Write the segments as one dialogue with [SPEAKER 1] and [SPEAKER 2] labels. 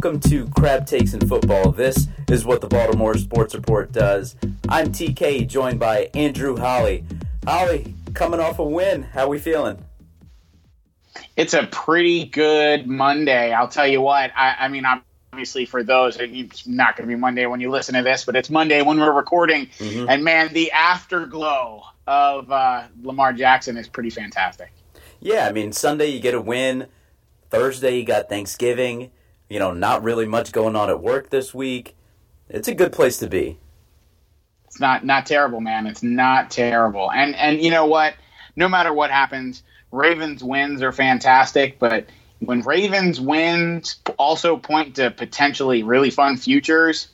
[SPEAKER 1] welcome to Crab Takes in Football. This is what the Baltimore Sports Report does. I'm TK, joined by Andrew Holly. Holly, coming off a win, how we feeling?
[SPEAKER 2] It's a pretty good Monday. I'll tell you what. I mean, obviously for those, it's not going to be Monday when you listen to this, but it's Monday when we're recording. Mm-hmm. And, man, the afterglow of Lamar Jackson is pretty fantastic.
[SPEAKER 1] Yeah, I mean, Sunday you get a win. Thursday you got Thanksgiving. You know, not really much going on at work this week. It's a good place to be.
[SPEAKER 2] It's not terrible, man. It's not terrible. And you know what? No matter what happens, Ravens wins are fantastic, but when Ravens wins also point to potentially really fun futures,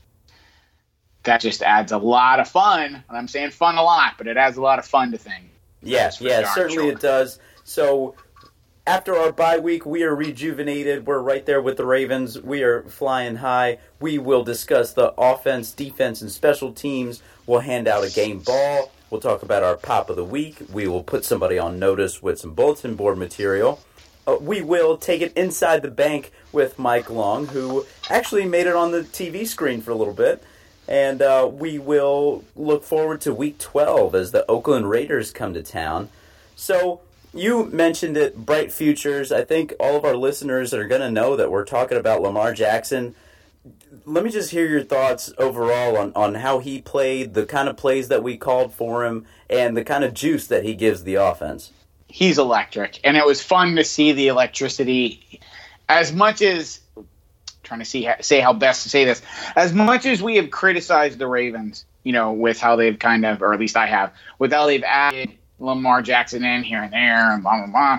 [SPEAKER 2] that just adds a lot of fun. And I'm saying fun a lot, but it adds a lot of fun to things.
[SPEAKER 1] Yeah, certainly it does. So after our bye week, we are rejuvenated. We're right there with the Ravens. We are flying high. We will discuss the offense, defense, and special teams. We'll hand out a game ball. We'll talk about our pop of the week. We will put somebody on notice with some bulletin board material. We will take it inside the bank with Mike Long, who actually made it on the TV screen for a little bit. And we will look forward to Week 12 as the Oakland Raiders come to town. So you mentioned it, bright futures. I think all of our listeners are going to know that we're talking about Lamar Jackson. Let me just hear your thoughts overall on how he played, the kind of plays that we called for him, and the kind of juice that he gives the offense.
[SPEAKER 2] He's electric, and it was fun to see the electricity. As much as, trying to say how best to say this, as much as we have criticized the Ravens, you know, with how they've kind of, or at least I have, with how they've added Lamar Jackson in here and there and blah, blah, blah.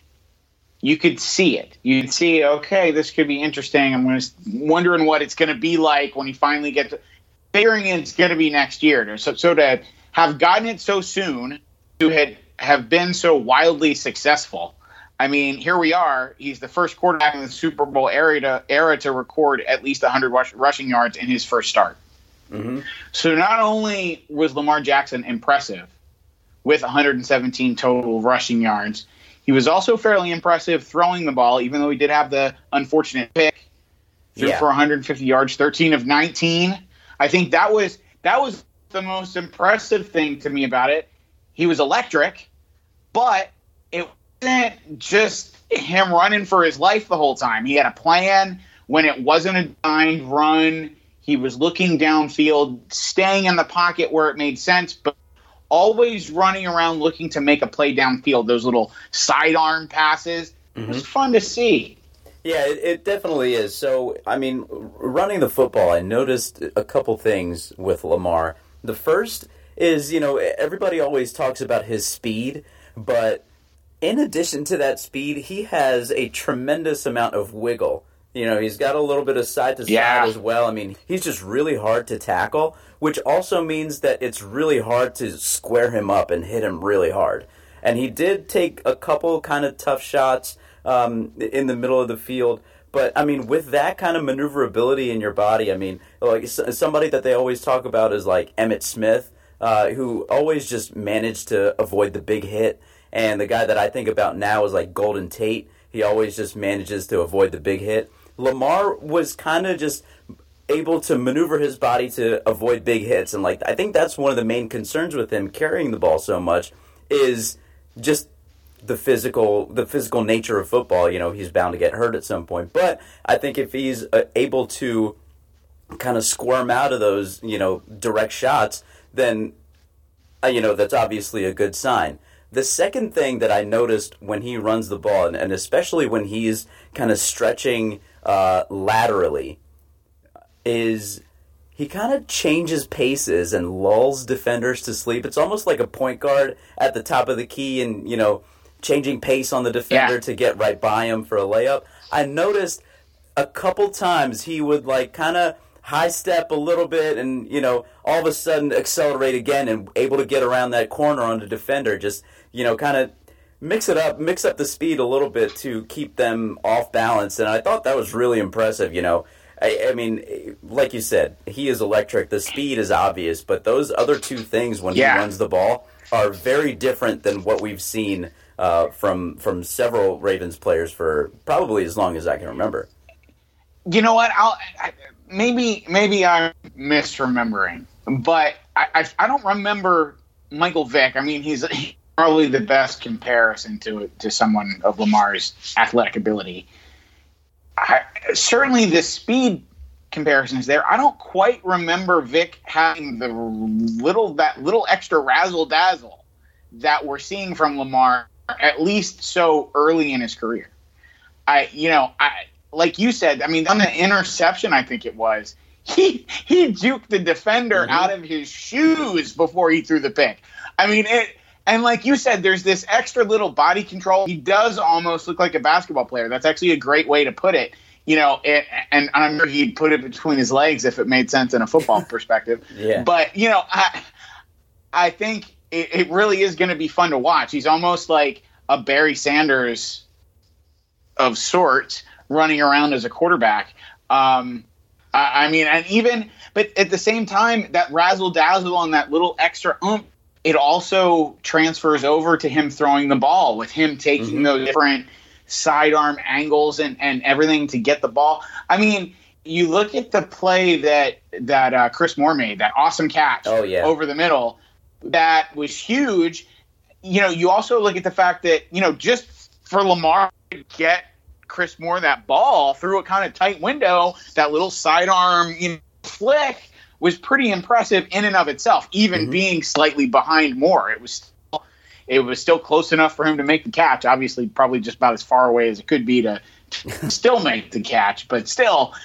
[SPEAKER 2] You could see it. You'd see, okay, this could be interesting. I'm wondering what it's going to be like when he finally gets figuring it's going to be next year. So to have gotten it so soon, to have been so wildly successful. I mean, here we are. He's the first quarterback in the Super Bowl era to record at least 100 rushing yards in his first start. Mm-hmm. So not only was Lamar Jackson impressive with 117 total rushing yards, he was also fairly impressive throwing the ball, even though he did have the unfortunate pick. Threw for 150 yards, 13 of 19. I think that was the most impressive thing to me about it. He was electric, but it wasn't just him running for his life the whole time. He had a plan. When it wasn't a designed run, he was looking downfield, staying in the pocket where it made sense, but always running around looking to make a play downfield, those little sidearm passes. Mm-hmm. It was fun to see.
[SPEAKER 1] Yeah, it definitely is. So, I mean, running the football, I noticed a couple things with Lamar. The first is, you know, everybody always talks about his speed, but in addition to that speed, he has a tremendous amount of wiggle. You know, he's got a little bit of side to side as well. I mean, he's just really hard to tackle, which also means that it's really hard to square him up and hit him really hard. And he did take a couple kind of tough shots in the middle of the field. But, I mean, with that kind of maneuverability in your body, I mean, like somebody that they always talk about is like Emmitt Smith, who always just managed to avoid the big hit. And the guy that I think about now is like Golden Tate. He always just manages to avoid the big hit. Lamar was kind of just able to maneuver his body to avoid big hits. And like I think that's one of the main concerns with him carrying the ball so much is just the physical nature of football. You know, he's bound to get hurt at some point. But I think if he's able to kind of squirm out of those, you know, direct shots, then, you know, that's obviously a good sign. The second thing that I noticed when he runs the ball, and especially when he's kind of stretching laterally, is he kind of changes paces and lulls defenders to sleep. It's almost like a point guard at the top of the key and, you know, changing pace on the defender to get right by him for a layup. I noticed a couple times he would, like, kind of high step a little bit and, you know, all of a sudden accelerate again and able to get around that corner on the defender. Just, you know, kind of mix up the speed a little bit to keep them off balance. And I thought that was really impressive, you know. I mean, like you said, he is electric. The speed is obvious, but those other two things when he runs the ball are very different than what we've seen from several Ravens players for probably as long as I can remember.
[SPEAKER 2] You know what? Maybe I'm misremembering, but I don't remember Michael Vick. I mean, he's probably the best comparison to someone of Lamar's athletic ability. Certainly, the speed comparison is there. I don't quite remember Vick having that little extra razzle dazzle that we're seeing from Lamar, at least so early in his career. Like you said, I mean, on the interception, I think it was, he juked the defender out of his shoes before he threw the pick. I mean, and like you said, there's this extra little body control. He does almost look like a basketball player. That's actually a great way to put it. And I'm sure he'd put it between his legs if it made sense in a football perspective. Yeah. But, I think it really is going to be fun to watch. He's almost like a Barry Sanders of sorts running around as a quarterback. But at the same time, that razzle dazzle and that little extra oomph, it also transfers over to him throwing the ball, with him taking those different sidearm angles and everything to get the ball. I mean, you look at the play that Chris Moore made, that awesome catch over the middle, that was huge. You also look at the fact that, just for Lamar to get Chris Moore that ball through a kind of tight window, that little sidearm flick was pretty impressive in and of itself, even being slightly behind Moore. It was still close enough for him to make the catch. Obviously, probably just about as far away as it could be to still make the catch. But still,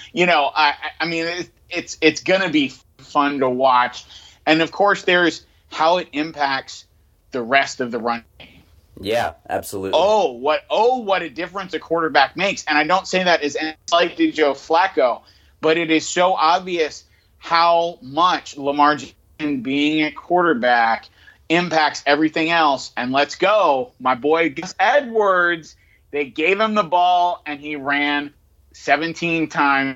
[SPEAKER 2] it's going to be fun to watch. And, of course, there's how it impacts the rest of the run game.
[SPEAKER 1] Yeah, absolutely.
[SPEAKER 2] What a difference a quarterback makes. And I don't say that as any slight to Joe Flacco, but it is so obvious how much Lamar Jackson being a quarterback impacts everything else. And let's go, my boy Gus Edwards. They gave him the ball, and he ran 17 times,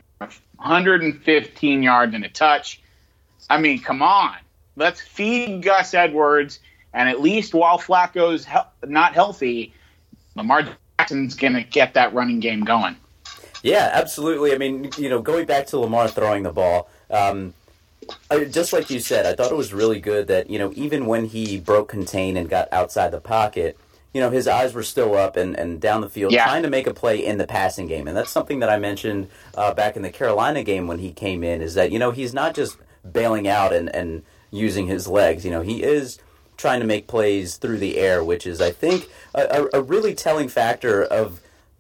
[SPEAKER 2] 115 yards and a touch. I mean, come on. Let's feed Gus Edwards, and at least while Flacco's not healthy, Lamar Jackson's going to get that running game going.
[SPEAKER 1] Yeah, absolutely. I mean, going back to Lamar throwing the ball, just like you said, I thought it was really good that, even when he broke contain and got outside the pocket, his eyes were still up and down the field trying to make a play in the passing game. And that's something that I mentioned back in the Carolina game when he came in, is that, he's not just bailing out and using his legs. He is trying to make plays through the air, which is, I think, a really telling factor of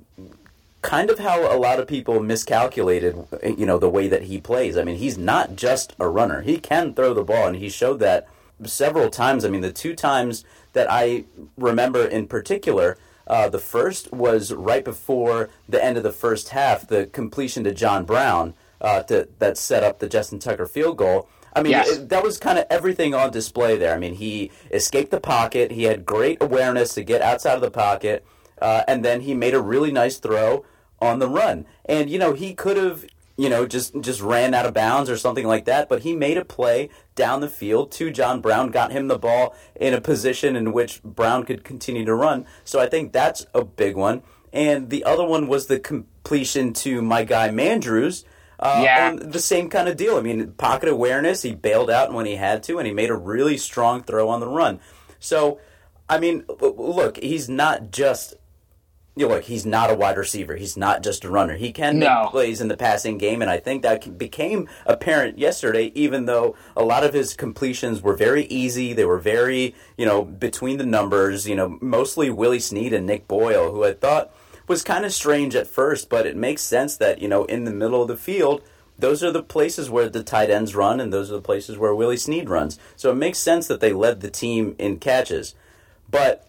[SPEAKER 1] kind of how a lot of people miscalculated, the way that he plays. I mean, he's not just a runner. He can throw the ball, and he showed that several times. I mean, the two times that I remember in particular, the first was right before the end of the first half, the completion to John Brown that set up the Justin Tucker field goal. I mean, that was kind of everything on display there. I mean, he escaped the pocket. He had great awareness to get outside of the pocket, and then he made a really nice throw on the run. And, he could have, just ran out of bounds or something like that, but he made a play down the field to John Brown, got him the ball in a position in which Brown could continue to run. So I think that's a big one. And the other one was the completion to my guy Mandrews. And the same kind of deal. I mean, pocket awareness, he bailed out when he had to, and he made a really strong throw on the run. So, I mean, look, he's not just... he's not a wide receiver. He's not just a runner. He can make plays in the passing game, and I think that became apparent yesterday, even though a lot of his completions were very easy. They were very, between the numbers, mostly Willie Snead and Nick Boyle, who I thought was kind of strange at first, but it makes sense that, in the middle of the field, those are the places where the tight ends run, and those are the places where Willie Snead runs. So it makes sense that they led the team in catches. But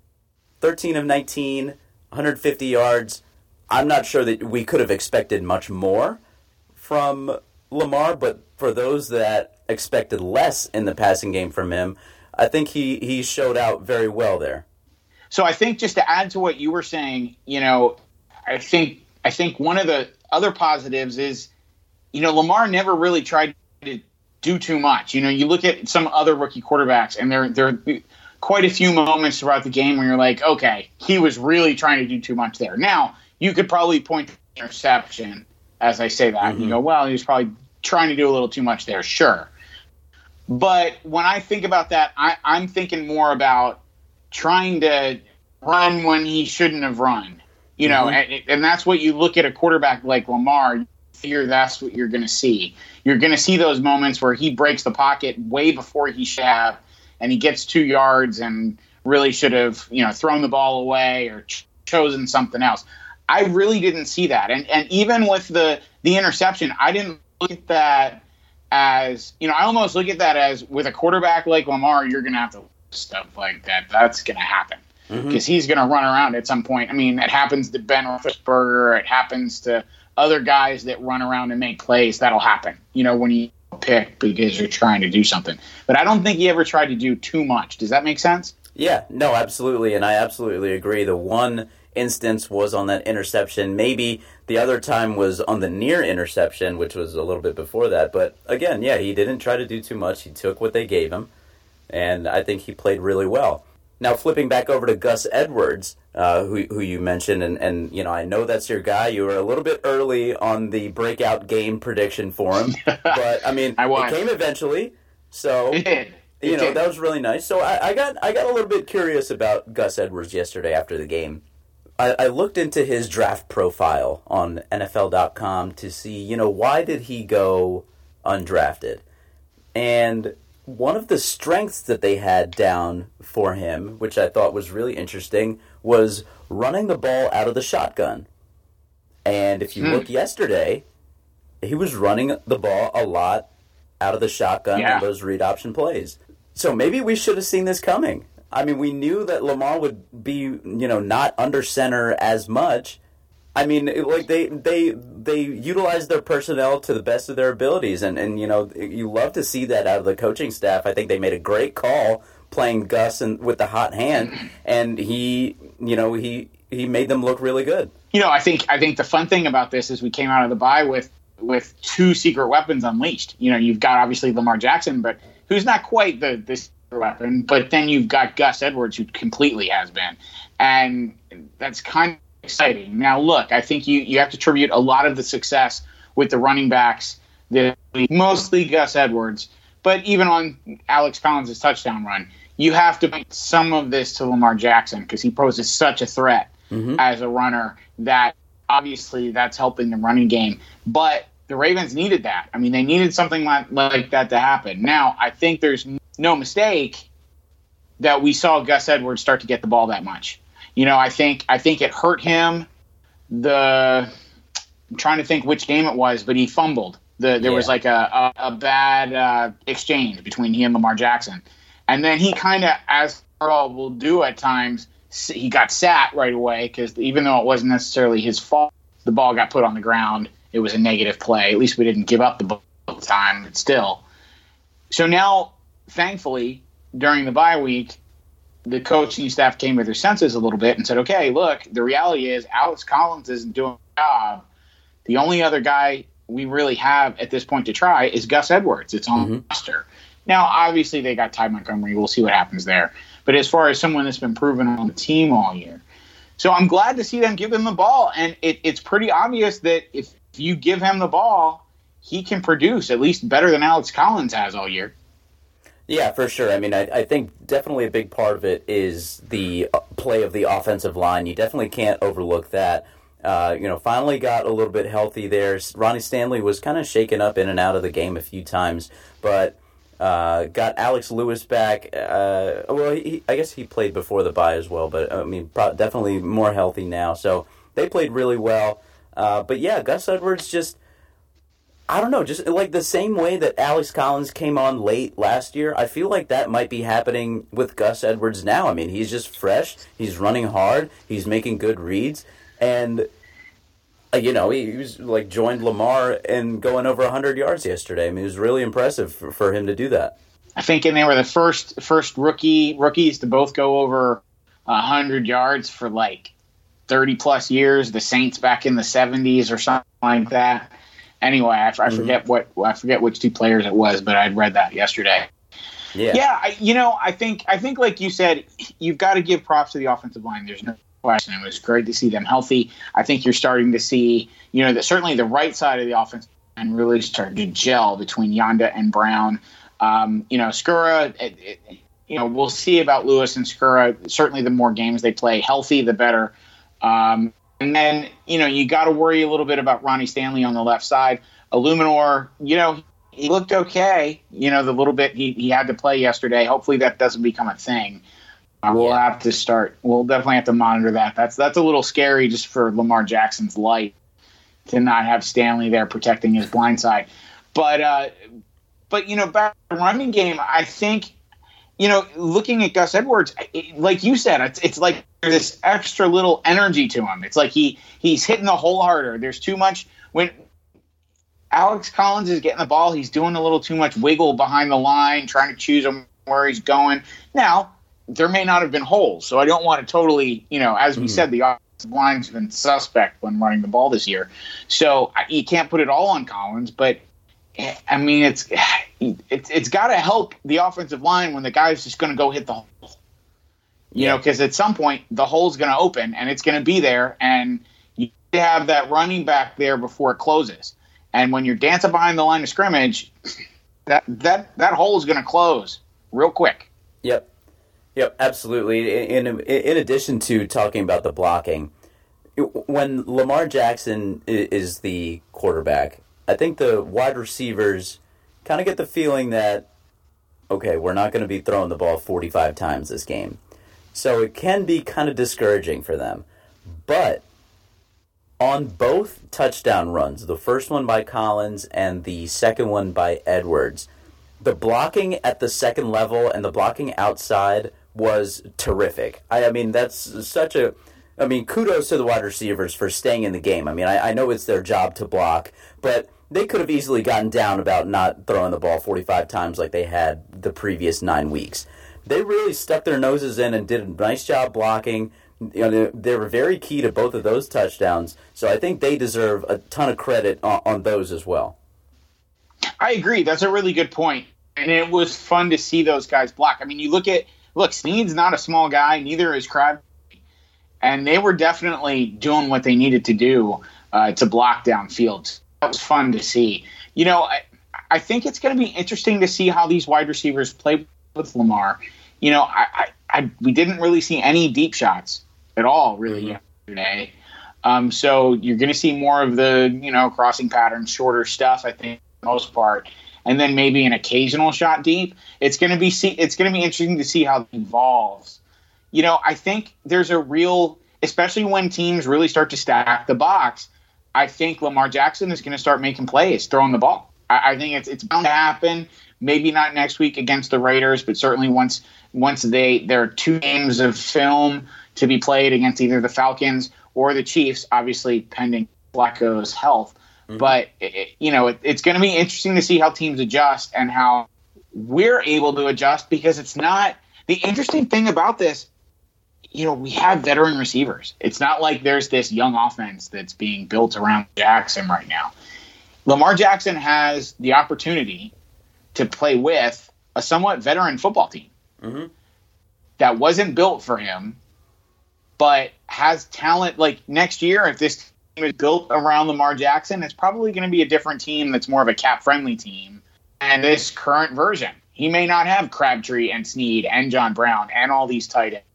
[SPEAKER 1] 13 of 19... 150 yards. I'm not sure that we could have expected much more from Lamar, but for those that expected less in the passing game from him, I think he showed out very well there.
[SPEAKER 2] So I think, just to add to what you were saying, I think one of the other positives is, Lamar never really tried to do too much. You look at some other rookie quarterbacks, and they're quite a few moments throughout the game where you're like, okay, he was really trying to do too much there. Now, you could probably point to the interception as I say that. You go, well, he was probably trying to do a little too much there. Sure. But when I think about that, I'm thinking more about trying to run when he shouldn't have run. You know, and that's what you look at a quarterback like Lamar, you figure that's what you're going to see. You're going to see those moments where he breaks the pocket way before he should have, and he gets 2 yards and really should have, thrown the ball away or chosen something else. I really didn't see that. And even with the interception, I didn't look at that as, I almost look at that as with a quarterback like Lamar, you're going to have to stuff like that. That's going to happen because he's going to run around at some point. I mean, it happens to Ben Roethlisberger. It happens to other guys that run around and make plays. That'll happen, when you pick because you're trying to do something. But I don't think he ever tried to do too much. Does that make sense?
[SPEAKER 1] Yeah, no, absolutely. And I absolutely agree. The one instance was on that interception. Maybe the other time was on the near interception, which was a little bit before that. But again, yeah, he didn't try to do too much. He took what they gave him, and I think he played really well. Now, flipping back over to Gus Edwards, who you mentioned, and I know that's your guy. You were a little bit early on the breakout game prediction for him, but I mean, it came eventually. So
[SPEAKER 2] it did.
[SPEAKER 1] That was really nice. So I got a little bit curious about Gus Edwards yesterday after the game. I looked into his draft profile on NFL.com to see, why did he go undrafted? And one of the strengths that they had down for him, which I thought was really interesting, was running the ball out of the shotgun. And if you look yesterday, he was running the ball a lot out of the shotgun on those read option plays. So maybe we should have seen this coming. I mean, we knew that Lamar would be, not under center as much. I mean, like they utilized their personnel to the best of their abilities, and you love to see that out of the coaching staff. I think they made a great call playing Gus with the hot hand, and he made them look really good.
[SPEAKER 2] I think the fun thing about this is we came out of the bye with 2 secret weapons unleashed. You've got obviously Lamar Jackson, but who's not quite the secret weapon. But then you've got Gus Edwards, who completely has been, and that's kind of exciting. Now, look, I think you have to attribute a lot of the success with the running backs, mostly Gus Edwards, but even on Alex Collins' touchdown run, you have to put some of this to Lamar Jackson because he poses such a threat as a runner that obviously that's helping the running game. But the Ravens needed that. I mean, they needed something like that to happen. Now, I think there's no mistake that we saw Gus Edwards start to get the ball that much. I think it hurt him. I'm trying to think which game it was, but he fumbled. There was like a bad exchange between he and Lamar Jackson. And then he kind of, as Earl will do at times, he got sat right away because even though it wasn't necessarily his fault, the ball got put on the ground. It was a negative play. At least we didn't give up the ball at the time, but still. So now, thankfully, during the bye week, the coaching staff came to their senses a little bit and said, okay, look, the reality is Alex Collins isn't doing a job. The only other guy we really have at this point to try is Gus Edwards. It's on the roster. Now, obviously, they got Ty Montgomery. We'll see what happens there. But as far as someone that's been proven on the team all year. So I'm glad to see them give him the ball. And it's pretty obvious that if you give him the ball, he can produce at least better than Alex Collins has all year.
[SPEAKER 1] Yeah, for sure. I mean, I think definitely a big part of it is the play of the offensive line. You definitely can't overlook that. Finally got a little bit healthy there. Ronnie Stanley was kind of shaken up in and out of the game a few times, but got Alex Lewis back. I guess he played before the bye as well, but I mean, definitely more healthy now. So they played really well. But yeah, Gus Edwards just, I don't know, just like the same way that Alex Collins came on late last year, I feel like that might be happening with Gus Edwards now. I mean, he's just fresh, he's running hard, he's making good reads, and, he was like joined Lamar and going over 100 yards yesterday. I mean, it was really impressive for him to do that.
[SPEAKER 2] I think they were the first rookies to both go over 100 yards for like 30-plus years, the Saints back in the 70s or something like that. Anyway, I forget which 2 players it was, but I'd read that yesterday. Yeah. I think like you said, you've got to give props to the offensive line. There's no question. It was great to see them healthy. I think you're starting to see, that certainly the right side of the offense and really start to gel between Yanda and Brown. Skura, we'll see about Lewis and Skura. Certainly the more games they play healthy, the better. And then, you got to worry a little bit about Ronnie Stanley on the left side. Illuminor, he looked okay, the little bit he had to play yesterday. Hopefully that doesn't become a thing. We'll definitely have to monitor that. That's a little scary just for Lamar Jackson's life to not have Stanley there protecting his blind side. But back to the running game, I think, looking at Gus Edwards, like you said, it's like there's this extra little energy to him. It's like he's hitting the hole harder. There's too much when Alex Collins is getting the ball, he's doing a little too much wiggle behind the line, trying to choose him where he's going. Now, there may not have been holes, so I don't want to totally, as we said, the offensive line's been suspect when running the ball this year. So you can't put it all on Collins, but I mean, it's got to help the offensive line when the guy's just going to go hit the hole. Because at some point the hole's going to open and it's going to be there, and you have that running back there before it closes. And when you're dancing behind the line of scrimmage, that hole is going to close real quick.
[SPEAKER 1] Yep, absolutely. In addition to talking about the blocking, when Lamar Jackson is the quarterback, I think the wide receivers kind of get the feeling that, okay, we're not going to be throwing the ball 45 times this game. So it can be kind of discouraging for them. But on both touchdown runs, the first one by Collins and the second one by Edwards, the blocking at the second level and the blocking outside was terrific. I mean, kudos to the wide receivers for staying in the game. I mean, I know it's their job to block, but they could have easily gotten down about not throwing the ball 45 times like they had the previous 9 weeks. They really stuck their noses in and did a nice job blocking. They were very key to both of those touchdowns, so I think they deserve a ton of credit on those as well.
[SPEAKER 2] I agree. That's a really good point, and it was fun to see those guys block. I mean, look, Snead's not a small guy, neither is Crabtree, and they were definitely doing what they needed to do to block downfield. That was fun to see. I think it's going to be interesting to see how these wide receivers play with Lamar. We didn't really see any deep shots at all, really, yesterday. So you're going to see more of the, crossing patterns, shorter stuff, I think, for the most part. And then maybe an occasional shot deep. It's going to be interesting to see how it evolves. I think there's a real, especially when teams really start to stack the box, I think Lamar Jackson is going to start making plays, throwing the ball. I think it's bound to happen. Maybe not next week against the Raiders, but certainly once there are 2 games of film to be played against either the Falcons or the Chiefs, obviously pending Flacco's health. Mm-hmm. But it's going to be interesting to see how teams adjust and how we're able to adjust, because it's not the interesting thing about this. We have veteran receivers. It's not like there's this young offense that's being built around Jackson right now. Lamar Jackson has the opportunity to play with a somewhat veteran football team that wasn't built for him, but has talent. Like next year, if this team is built around Lamar Jackson, it's probably going to be a different team that's more of a cap-friendly team. And this current version, he may not have Crabtree and Snead and John Brown and all these tight ends.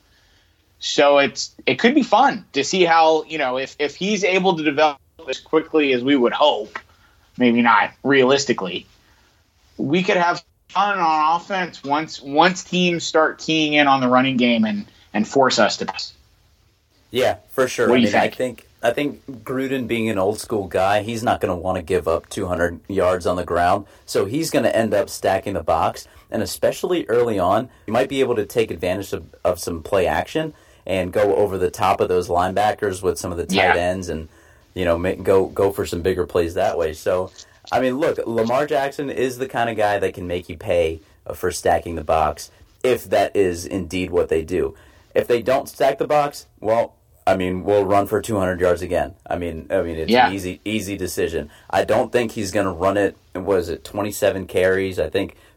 [SPEAKER 2] So it could be fun to see how, if he's able to develop as quickly as we would hope, maybe not realistically, we could have fun on offense once teams start keying in on the running game and force us to pass.
[SPEAKER 1] Yeah, for sure.
[SPEAKER 2] What do you think?
[SPEAKER 1] I think Gruden, being an old school guy, he's not going to want to give up 200 yards on the ground, so he's going to end up stacking the box. And especially early on, you might be able to take advantage of some play action and go over the top of those linebackers with some of the tight ends, and go for some bigger plays that way. So, I mean, look, Lamar Jackson is the kind of guy that can make you pay for stacking the box, if that is indeed what they do. If they don't stack the box, well, I mean, we'll run for 200 yards again. I mean, it's an easy decision. I don't think he's going to run it. Was it 27 carries? I think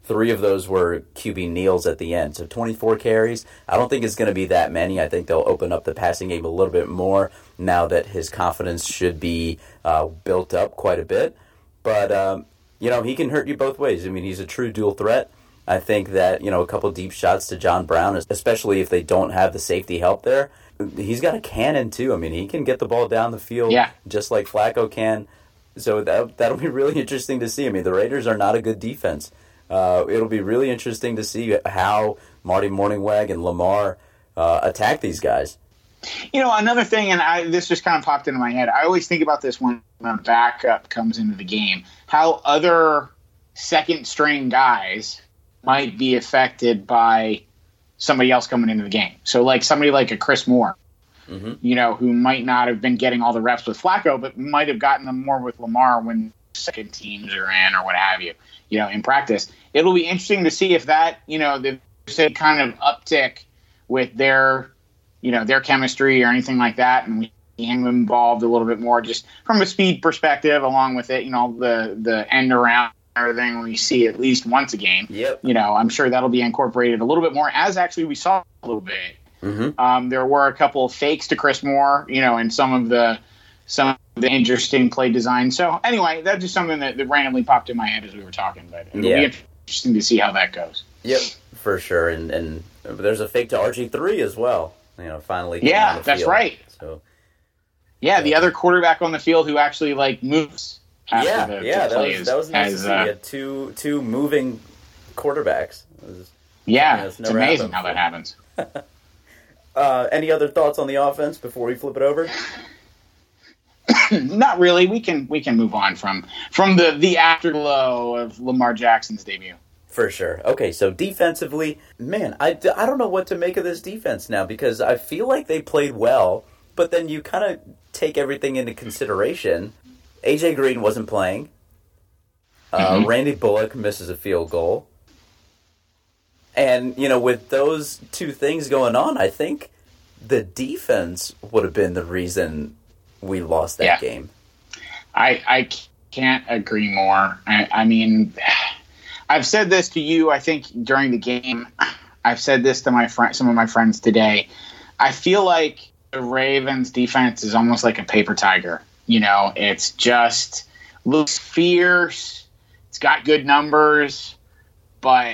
[SPEAKER 1] 3 of those were QB kneels at the end. So 24 carries. I don't think it's going to be that many. I think they'll open up the passing game a little bit more now that his confidence should be built up quite a bit. But, he can hurt you both ways. I mean, he's a true dual threat. I think that, a couple deep shots to John Brown, especially if they don't have the safety help there. He's got a cannon, too. I mean, he can get the ball down the field just like Flacco can. So that'll be really interesting to see. I mean, the Raiders are not a good defense. It'll be really interesting to see how Marty Mornhinweg and Lamar attack these guys.
[SPEAKER 2] Another thing, and this just kind of popped into my head. I always think about this when a backup comes into the game, how other second-string guys might be affected by somebody else coming into the game. So, like somebody like a Chris Moore, who might not have been getting all the reps with Flacco, but might have gotten them more with Lamar when second teams are in or what have you, in practice. It'll be interesting to see if that, there's a kind of uptick with their chemistry or anything like that, and we hang them involved a little bit more just from a speed perspective, along with it, the end around everything we see at least once a game.
[SPEAKER 1] Yep.
[SPEAKER 2] I'm sure that'll be incorporated a little bit more, as actually we saw a little bit. There were a couple of fakes to Chris Moore, and some of the interesting play design. So anyway, that's just something that randomly popped in my head as we were talking. But it'll be interesting to see how that goes.
[SPEAKER 1] Yep, for sure. And there's a fake to RG3 as well. Finally.
[SPEAKER 2] Yeah, that's right.
[SPEAKER 1] So.
[SPEAKER 2] Yeah, the other quarterback on the field who actually moves.
[SPEAKER 1] That was nice to see. We had two moving quarterbacks.
[SPEAKER 2] It's amazing how that happens.
[SPEAKER 1] Any other thoughts on the offense before we flip it over?
[SPEAKER 2] Not really. We can move on from the afterglow of Lamar Jackson's debut.
[SPEAKER 1] For sure. Okay, so defensively, man, I don't know what to make of this defense now because I feel like they played well, but then you kind of take everything into consideration. A.J. Green wasn't playing. Randy Bullock misses a field goal. And, with those two things going on, I think the defense would have been the reason we lost that game.
[SPEAKER 2] I can't agree more. I mean, I've said this to you, I think, during the game. I've said this to some of my friends today. I feel like the Ravens' defense is almost like a paper tiger. It's just looks fierce. It's got good numbers, but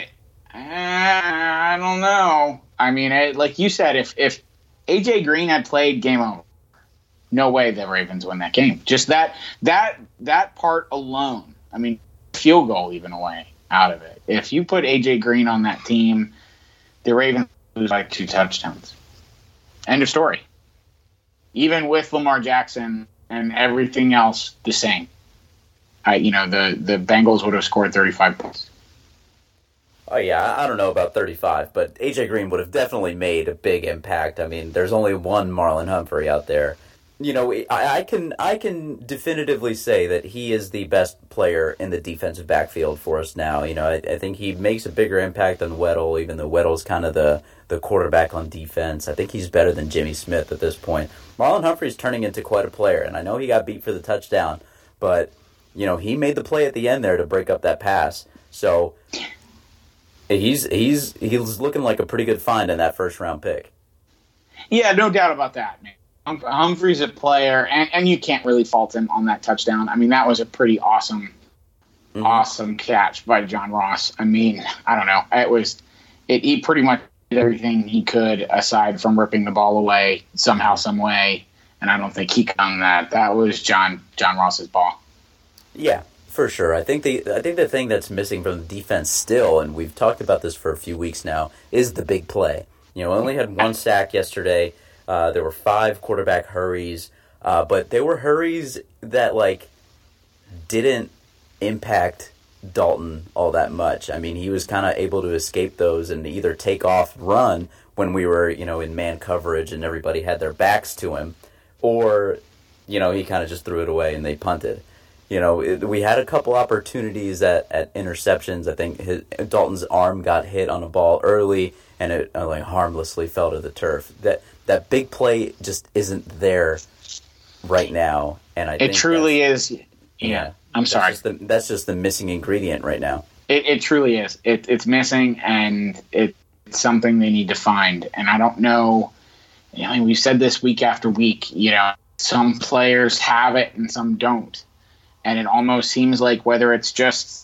[SPEAKER 2] I don't know. I mean, like you said, if A.J. Green had played, game over. No way the Ravens win that game. Just that part alone. I mean, field goal even away out of it. If you put A.J. Green on that team, the Ravens lose by 2 touchdowns. End of story. Even with Lamar Jackson and everything else the same. The Bengals would have scored 35 points.
[SPEAKER 1] Oh, yeah, I don't know about 35, but A.J. Green would have definitely made a big impact. I mean, there's only one Marlon Humphrey out there. I can definitively say that he is the best player in the defensive backfield for us now. I think he makes a bigger impact than Weddle, even though Weddle's kind of the quarterback on defense. I think he's better than Jimmy Smith at this point. Marlon Humphrey's turning into quite a player, and I know he got beat for the touchdown, but he made the play at the end there to break up that pass. So he's looking like a pretty good find in that first round pick.
[SPEAKER 2] Yeah, no doubt about that, man. Humphrey's a player, and you can't really fault him on that touchdown. I mean, that was a pretty awesome catch by John Ross. I mean, I don't know. He pretty much did everything he could aside from ripping the ball away somehow, some way, and I don't think he caught that. That was John Ross's ball.
[SPEAKER 1] Yeah, for sure. I think the thing that's missing from the defense still, and we've talked about this for a few weeks now, is the big play. Only had 1 sack yesterday. There were 5 quarterback hurries, but they were hurries that didn't impact Dalton all that much. I mean, he was kind of able to escape those and either take off, run when we were, in man coverage and everybody had their backs to him, or, he kind of just threw it away and they punted. We had a couple opportunities at interceptions. I think Dalton's arm got hit on a ball early and it harmlessly fell to the turf. That big play just isn't there right now, and I think
[SPEAKER 2] it truly is. Yeah, I'm sorry.
[SPEAKER 1] That's just the missing ingredient right now.
[SPEAKER 2] It truly is. It's missing, and it's something they need to find. And I don't know. I mean, we've said this week after week. Some players have it and some don't, and it almost seems like whether it's just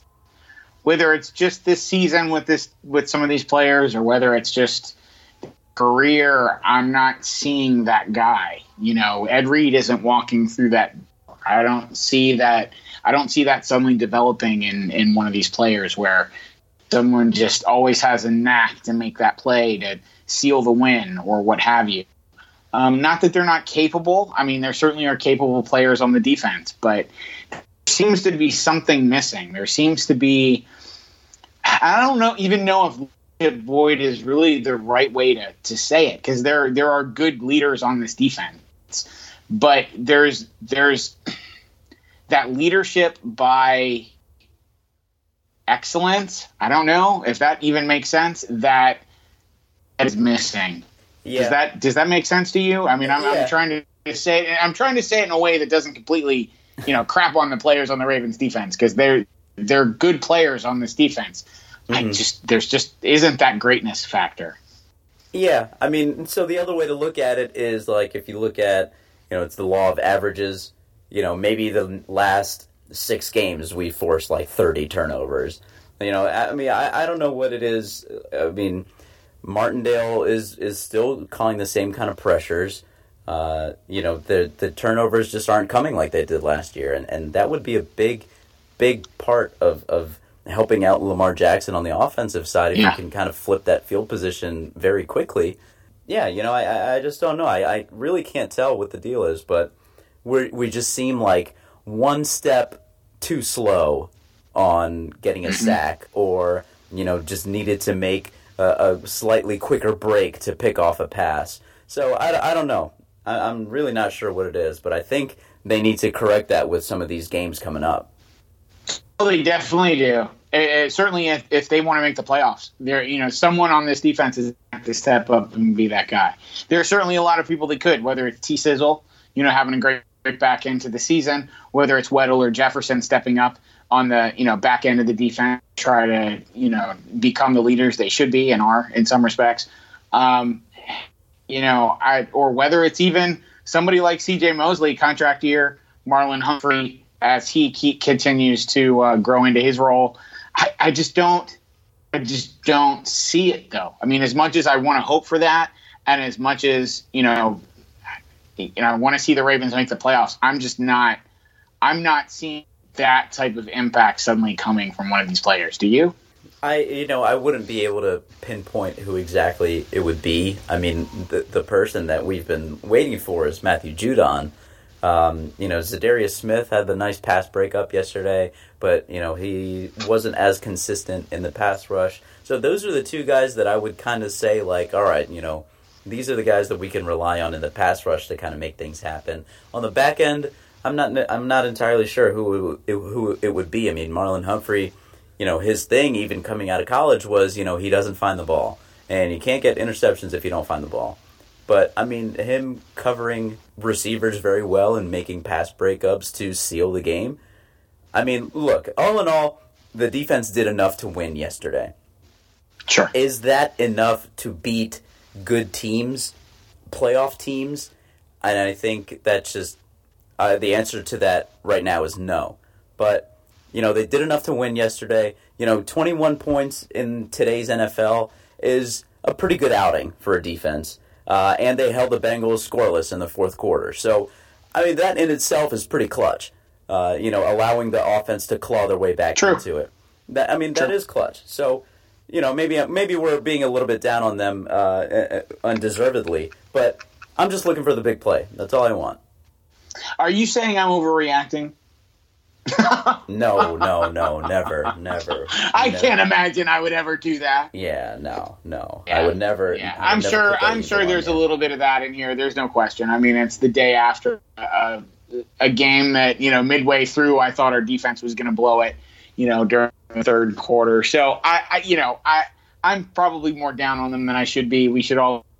[SPEAKER 2] this season with some of these players, or whether it's just career, I'm not seeing that guy. Ed Reed isn't walking through that. I don't see that suddenly developing in one of these players where someone just always has a knack to make that play to seal the win or what have you. Not that they're not capable. I mean, there certainly are capable players on the defense, but there seems to be something missing. There seems to be, I don't even know if Boyd is really the right way to say it, because there are good leaders on this defense, but there's that leadership by excellence. I don't know if that even makes sense. That is missing. Yeah. Does that make sense to you? I mean, I'm trying to say it. I'm trying to say it in a way that doesn't completely, crap on the players on the Ravens defense, because they're good players on this defense. Mm-hmm. There's just isn't that greatness factor.
[SPEAKER 1] Yeah, I mean, so the other way to look at it is like if you look at, it's the law of averages. Maybe the last 6 games we forced like 30 turnovers. I mean, I don't know what it is. I mean, Martindale is still calling the same kind of pressures. The turnovers just aren't coming like they did last year, and that would be a big part of helping out Lamar Jackson on the offensive side if you can kind of flip that field position very quickly. Yeah, I just don't know. I really can't tell what the deal is, but we just seem like one step too slow on getting a sack, or just needed to make a slightly quicker break to pick off a pass. So I don't know. I'm really not sure what it is, but I think they need to correct that with some of these games coming up.
[SPEAKER 2] Well, they definitely do. Certainly, if they want to make the playoffs, someone on this defense is going to step up and be that guy. There are certainly a lot of people that could, whether it's T-Sizzle, having a great back into the season, whether it's Weddle or Jefferson stepping up on the back end of the defense, try to become the leaders they should be and are in some respects. Or whether it's even somebody like C.J. Mosley, contract year, Marlon Humphrey, as he continues to grow into his role. I just don't see it, though. I mean, as much as I want to hope for that, and as much as I want to see the Ravens make the playoffs, I'm not seeing that type of impact suddenly coming from one of these players. Do you?
[SPEAKER 1] I wouldn't be able to pinpoint who exactly it would be. I mean, the person that we've been waiting for is Matthew Judon. Zadarius Smith had the nice pass breakup yesterday, but, he wasn't as consistent in the pass rush. So those are the two guys that I would kind of say, like, all right, these are the guys that we can rely on in the pass rush to kind of make things happen. On the back end, I'm not entirely sure who it would be. I mean, Marlon Humphrey, his thing even coming out of college was, he doesn't find the ball. And you can't get interceptions if you don't find the ball. But, I mean, him covering receivers very well and making pass breakups to seal the game. I mean, look, all in all, the defense did enough to win yesterday.
[SPEAKER 2] Sure.
[SPEAKER 1] Is that enough to beat good teams, playoff teams? And I think that's just the answer to that right now is no. But, they did enough to win yesterday. 21 points in today's NFL is a pretty good outing for a defense. And they held the Bengals scoreless in the fourth quarter. So, I mean, that in itself is pretty clutch. Allowing the offense to claw their way back into it. That is clutch. So, maybe we're being a little bit down on them undeservedly. But I'm just looking for the big play. That's all I want.
[SPEAKER 2] Are you saying I'm overreacting?
[SPEAKER 1] No, never.
[SPEAKER 2] I can't imagine I would ever do that.
[SPEAKER 1] Yeah, no. Yeah, I would never.
[SPEAKER 2] Yeah. I'm sure there's a little bit of that in here. There's no question. I mean, it's the day after a game that, midway through, I thought our defense was going to blow it, during the third quarter. So I'm probably more down on them than I should be. We should all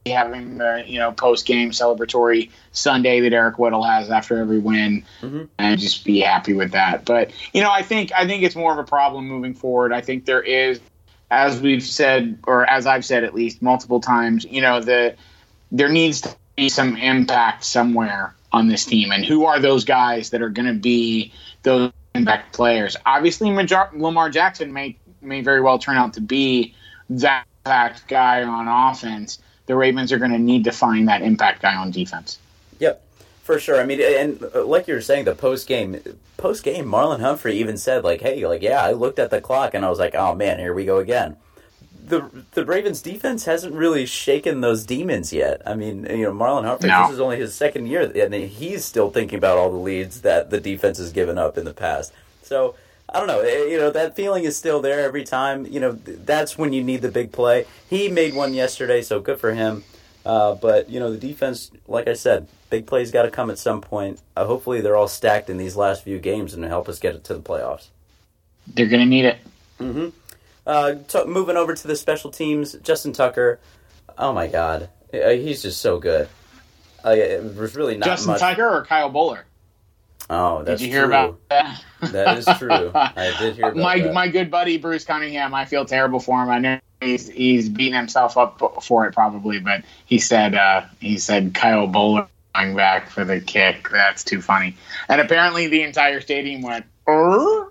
[SPEAKER 2] having the post game celebratory Sunday that Eric Weddle has after every win, and just be happy with that. But I think it's more of a problem moving forward. I think there is, as we've said, or as I've said at least multiple times, there needs to be some impact somewhere on this team, and who are those guys that are going to be those impact players? Obviously, Lamar Jackson may very well turn out to be that impact guy on offense. The Ravens are going to need to find that impact guy on defense.
[SPEAKER 1] Yep, for sure. I mean, and like you were saying, the post game, Marlon Humphrey even said, hey, I looked at the clock and I was like, oh man, here we go again. The Ravens defense hasn't really shaken those demons yet. I mean, Marlon Humphrey, This is only his second year, and he's still thinking about all the leads that the defense has given up in the past. So, I don't know. That feeling is still there every time. That's when you need the big play. He made one yesterday, so good for him. But, the defense, like I said, big plays got to come at some point. Hopefully they're all stacked in these last few games and help us get it to the playoffs.
[SPEAKER 2] They're going to need it.
[SPEAKER 1] Mm-hmm. Moving over to the special teams, Justin Tucker. Oh my God, he's just so good. There's really not
[SPEAKER 2] Justin
[SPEAKER 1] much.
[SPEAKER 2] Tucker or Kyle Bowler?
[SPEAKER 1] Oh, that's
[SPEAKER 2] true. Did you hear
[SPEAKER 1] true.
[SPEAKER 2] about that?
[SPEAKER 1] That is true. I did hear about that.
[SPEAKER 2] My good buddy Bruce Cunningham. I feel terrible for him. I know he's beating himself up for it probably, but he said Kyle Bowler going back for the kick. That's too funny. And apparently the entire stadium went.
[SPEAKER 1] Yeah,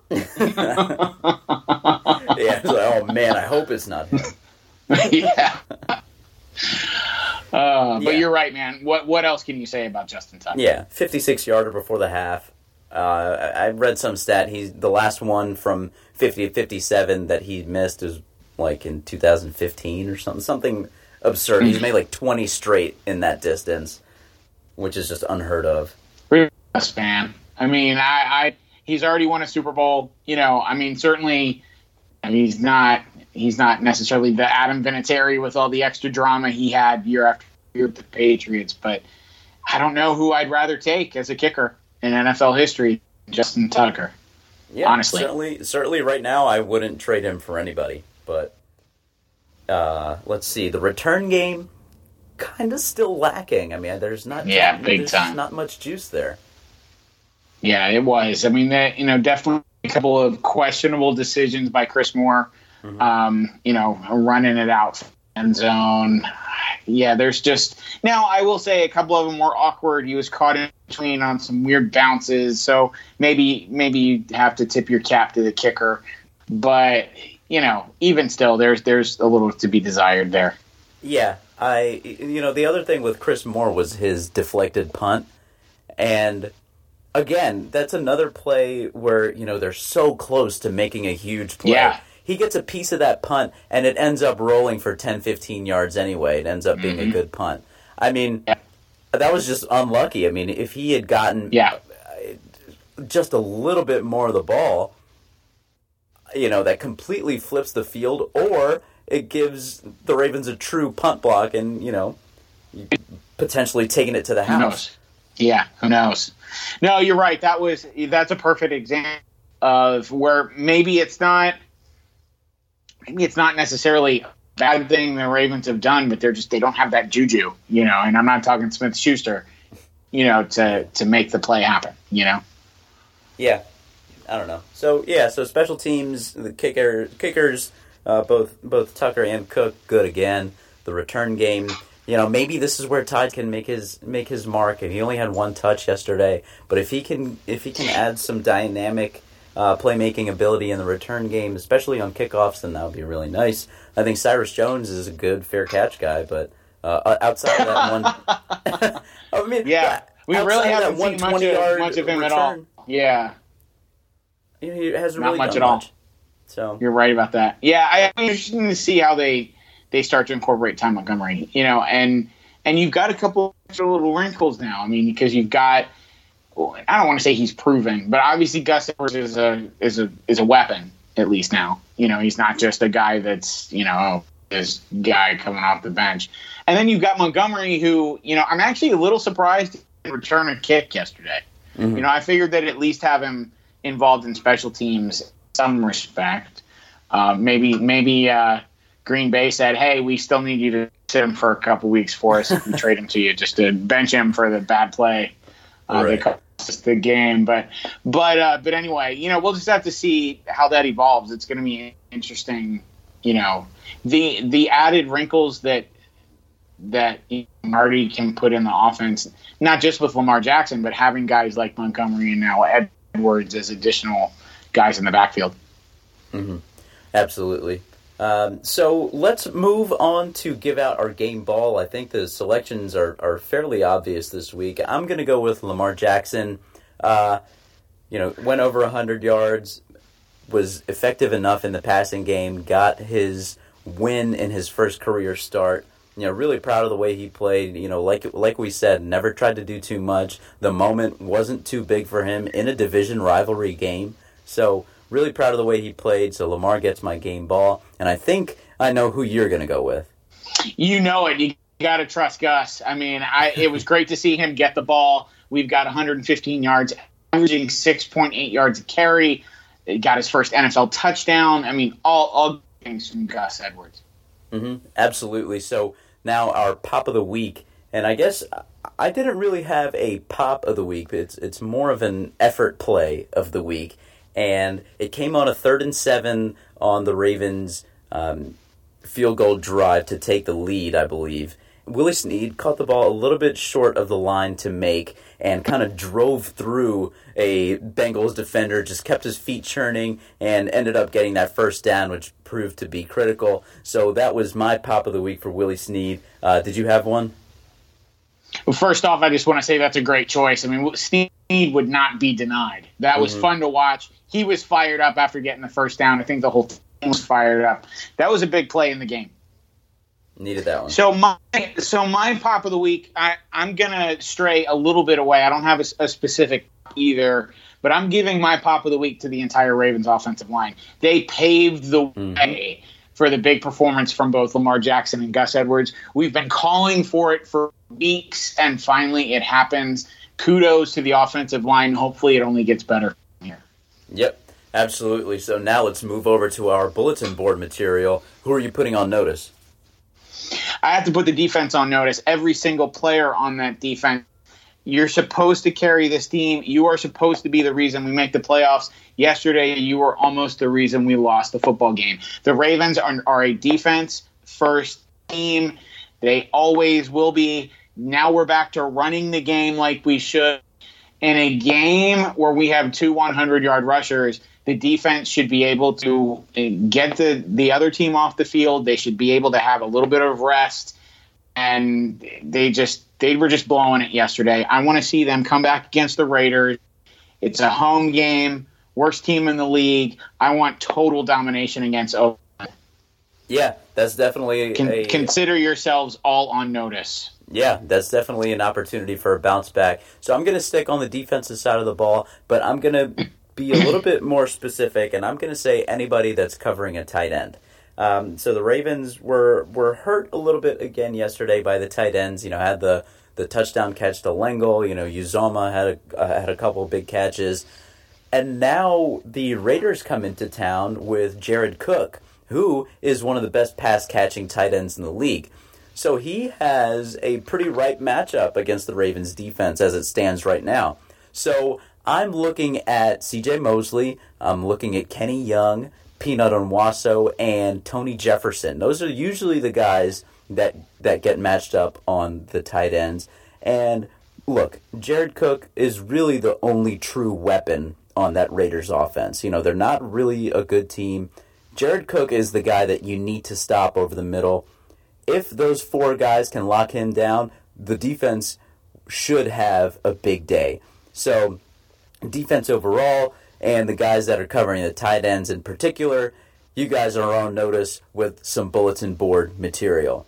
[SPEAKER 1] it's oh man, I hope it's not him.
[SPEAKER 2] Yeah. But you're right, man. What else can you say about Justin Tucker?
[SPEAKER 1] Yeah, 56-yarder before the half. I read some stat. The last one from 50 to 57 that he missed is in 2015 or something absurd. He's made 20 straight in that distance, which is just unheard of.
[SPEAKER 2] Best fan. I mean, he's already won a Super Bowl. Certainly he's not necessarily the Adam Vinatieri with all the extra drama he had year after year with the Patriots, but I don't know who I'd rather take as a kicker in NFL history, Justin Tucker.
[SPEAKER 1] Yeah,
[SPEAKER 2] honestly.
[SPEAKER 1] Certainly right now I wouldn't trade him for anybody, but let's see. The return game kind of still lacking. I mean, there's not not much juice there.
[SPEAKER 2] Yeah, it was. I mean, definitely a couple of questionable decisions by Chris Moore. Running it out end zone. Yeah, there's just now. I will say a couple of them were awkward. He was caught in between on some weird bounces, so maybe you have to tip your cap to the kicker. But even still, there's a little to be desired there.
[SPEAKER 1] Yeah, the other thing with Chris Moore was his deflected punt, and again, that's another play where, they're so close to making a huge play. Yeah. He gets a piece of that punt, and it ends up rolling for 10, 15 yards anyway. It ends up being a good punt. I mean, that was just unlucky. I mean, if he had gotten just a little bit more of the ball, that completely flips the field, or it gives the Ravens a true punt block and, potentially taking it to the house.
[SPEAKER 2] Who knows? Yeah, who knows? No, you're right. That's a perfect example of where maybe it's not necessarily a bad thing the Ravens have done, but they don't have that juju, and I'm not talking Smith-Schuster, to make the play happen, Yeah.
[SPEAKER 1] I don't know. So special teams, the kickers, both Tucker and Cook, good again. The return game, maybe this is where Todd can make his mark. He only had one touch yesterday, but if he can add some dynamic playmaking ability in the return game, especially on kickoffs, then that would be really nice. I think Cyrus Jones is a good fair catch guy, but outside of that one, I mean,
[SPEAKER 2] we really haven't seen much of him at all. Yeah,
[SPEAKER 1] he hasn't really
[SPEAKER 2] not much
[SPEAKER 1] done
[SPEAKER 2] at all.
[SPEAKER 1] much. So
[SPEAKER 2] you're right about that. Yeah, I'm interested to see how they start to incorporate Ty Montgomery. And you've got a couple extra little wrinkles now. I mean, because you've got. I don't want to say he's proven, but obviously Gus Edwards is a weapon at least now. He's not just a guy that's this guy coming off the bench. And then you've got Montgomery, who I'm actually a little surprised he didn't return a kick yesterday. Mm-hmm. I figured that at least have him involved in special teams in some respect. Maybe Green Bay said, hey, we still need you to sit him for a couple weeks for us if we trade him to you, just to bench him for the bad play. They cost us the game. But anyway, we'll just have to see how that evolves. It's going to be interesting, the added wrinkles that Marty can put in the offense, not just with Lamar Jackson, but having guys like Montgomery and now Edwards as additional guys in the backfield.
[SPEAKER 1] Mm-hmm. Absolutely. So let's move on to give out our game ball. I think the selections are fairly obvious this week. I'm going to go with Lamar Jackson. Went over 100 yards, was effective enough in the passing game, got his win in his first career start. Really proud of the way he played. Like we said, never tried to do too much. The moment wasn't too big for him in a division rivalry game. So really proud of the way he played. So Lamar gets my game ball. And I think I know who you're going to go with.
[SPEAKER 2] You know it. You got to trust Gus. I mean, it was great to see him get the ball. We've got 115 yards, averaging 6.8 yards a carry. He got his first NFL touchdown. I mean, all things from Gus Edwards.
[SPEAKER 1] Mm-hmm. Absolutely. So now our pop of the week, and I guess I didn't really have a pop of the week. It's more of an effort play of the week, and it came on a 3rd and 7 on the Ravens' field goal drive to take the lead, I believe. Willie Snead caught the ball a little bit short of the line to make and kind of drove through a Bengals defender, just kept his feet churning, and ended up getting that first down, which proved to be critical. So that was my pop of the week for Willie Snead. Did you have one?
[SPEAKER 2] Well, first off, I just want to say that's a great choice. I mean, Snead would not be denied. That was fun to watch. He was fired up after getting the first down. I think the whole team was fired up. That was a big play in the game.
[SPEAKER 1] Needed that one.
[SPEAKER 2] So my pop of the week, I'm going to stray a little bit away. I don't have a specific either, but I'm giving my pop of the week to the entire Ravens offensive line. They paved the way for the big performance from both Lamar Jackson and Gus Edwards. We've been calling for it for weeks, and finally it happens. Kudos to the offensive line. Hopefully it only gets better from here.
[SPEAKER 1] Yep, absolutely. So now let's move over to our bulletin board material. Who are you putting on notice?
[SPEAKER 2] I have to put the defense on notice. Every single player on that defense. You're supposed to carry this team. You are supposed to be the reason we make the playoffs. Yesterday, you were almost the reason we lost the football game. The Ravens are a defense-first team. They always will be. Now we're back to running the game like we should. In a game where we have 2 100-yard rushers, the defense should be able to get the other team off the field. They should be able to have a little bit of rest. And they were just blowing it yesterday. I want to see them come back against the Raiders. It's a home game, worst team in the league. I want total domination against Oakland.
[SPEAKER 1] Yeah, that's definitely
[SPEAKER 2] consider yourselves all on notice.
[SPEAKER 1] Yeah, that's definitely an opportunity for a bounce back. So I'm going to stick on the defensive side of the ball, but I'm going to be a little bit more specific, and I'm going to say anybody that's covering a tight end. So the Ravens were hurt a little bit again yesterday by the tight ends. Had the touchdown catch to Lengyel. Uzomah had a couple of big catches, and now the Raiders come into town with Jared Cook, who is one of the best pass catching tight ends in the league. So he has a pretty ripe matchup against the Ravens defense as it stands right now. So I'm looking at C.J. Mosley. I'm looking at Kenny Young, Peanut Onwaso, and Tony Jefferson. Those are usually the guys that get matched up on the tight ends. And look, Jared Cook is really the only true weapon on that Raiders offense. They're not really a good team. Jared Cook is the guy that you need to stop over the middle. If those 4 guys can lock him down, the defense should have a big day. So defense overall, and the guys that are covering the tight ends in particular, you guys are on notice with some bulletin board material.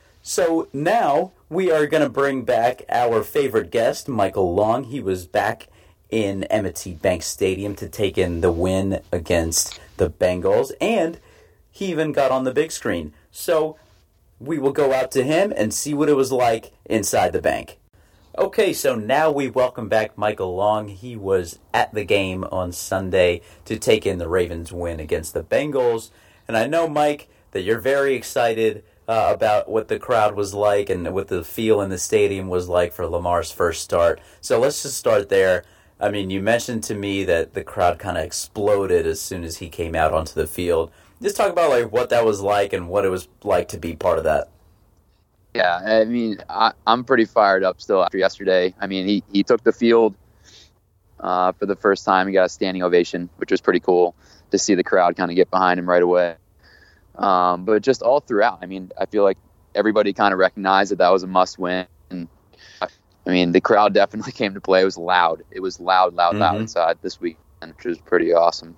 [SPEAKER 1] So now we are going to bring back our favorite guest, Michael Long. He was back in M&T Bank Stadium to take in the win against the Bengals, and he even got on the big screen. So we will go out to him and see what it was like inside the bank. Okay, so now we welcome back Michael Long. He was at the game on Sunday to take in the Ravens win against the Bengals. And I know, Mike, that you're very excited about what the crowd was like and what the feel in the stadium was like for Lamar's first start. So let's just start there. I mean, you mentioned to me that the crowd kind of exploded as soon as he came out onto the field. Just talk about like what that was like and what it was like to be part of that.
[SPEAKER 3] Yeah, I mean, I'm pretty fired up still after yesterday. I mean, he took the field for the first time. He got a standing ovation, which was pretty cool to see the crowd kind of get behind him right away. But just all throughout, I mean, I feel like everybody kind of recognized that was a must-win. And, I mean, the crowd definitely came to play. It was loud. It was loud inside this week, which was pretty awesome.